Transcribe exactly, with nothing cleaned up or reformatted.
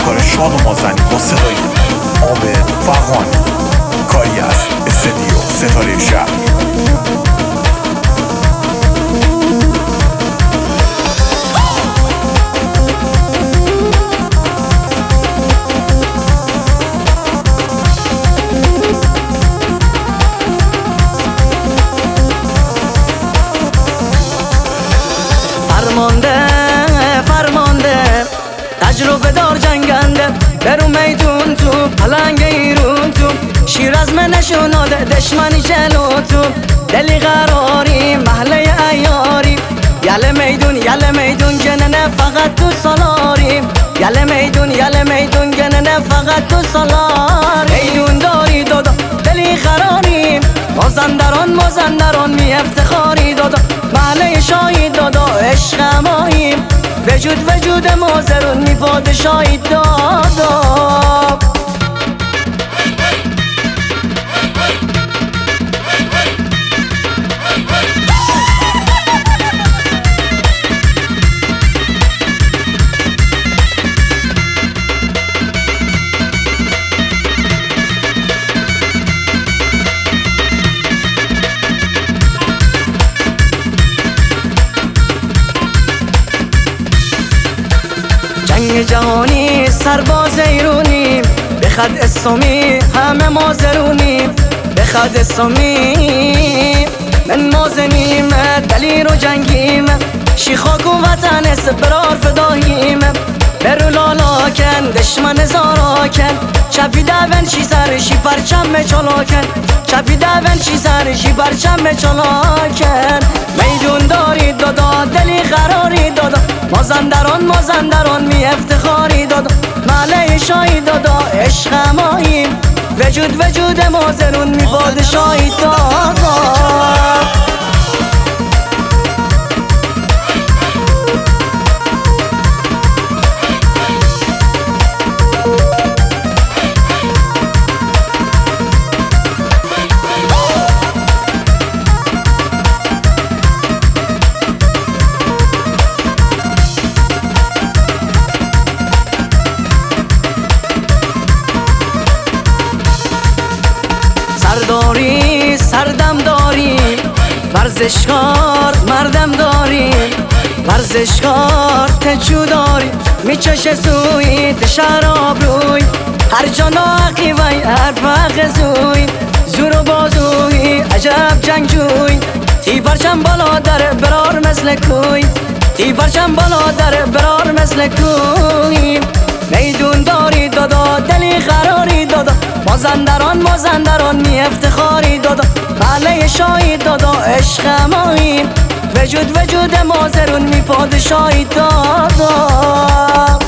کار شاد و مازنی با صدای عابد فغانی، کاری از استدیو ستاره شهر. فرمانده فرمانده تجربه دار جنگنده، برو میدون تو پلنگ ایرون تو، شیر از من نشوناده دشمنی جلو تو، دلی قراری محله ایاری، یله میدون یله میدون گننه فقط تو سالاری، یله میدون یله میدون گننه فقط تو سالاری. میدون داری دادا دلی قراری، مازندران مازندران می افتخاری دادا، محله شاهی دادا عشق ماییم، وجود وجود مازرون می پادشاهی دادا. جنگ جهانی سرباز ایرونیم، به خد اسلامی همه مازرونیم، به خد اسلامی من مازنیم، دلیر و جنگیم، شی خاک و وطن سبرار فداییم، برو لالا کن دشمن زارا کن، چپی دون شی سر شی پرچم چلا کن، چپی دون شی سر شی پرچم چلا کن. میدون داری دادا دلی قراری دادا، مازندران مازندران می افتخاری دادا، محله شاهی دادا عشق ماییم، وجود وجود مازرون می پادشاهی دادا. سرداری سردم داریم، ورزشکار مردم داریم، ورزشکار تجو داریم، میچشه سوی تشراب روی، هر جا ناقی وی هر فق زوی، زور و بازوی عجب جنگجوی، تی پرچم بالا در برار مثل کوی، تی پرچم بالا در برار مثل کوی. میدون داری دادا دلی قراری دادا، مازندران مازندران می افتخاری دادا، محله شاهی دادا عشق ماییم، وجود وجود مازرون می پادشاهی دادا.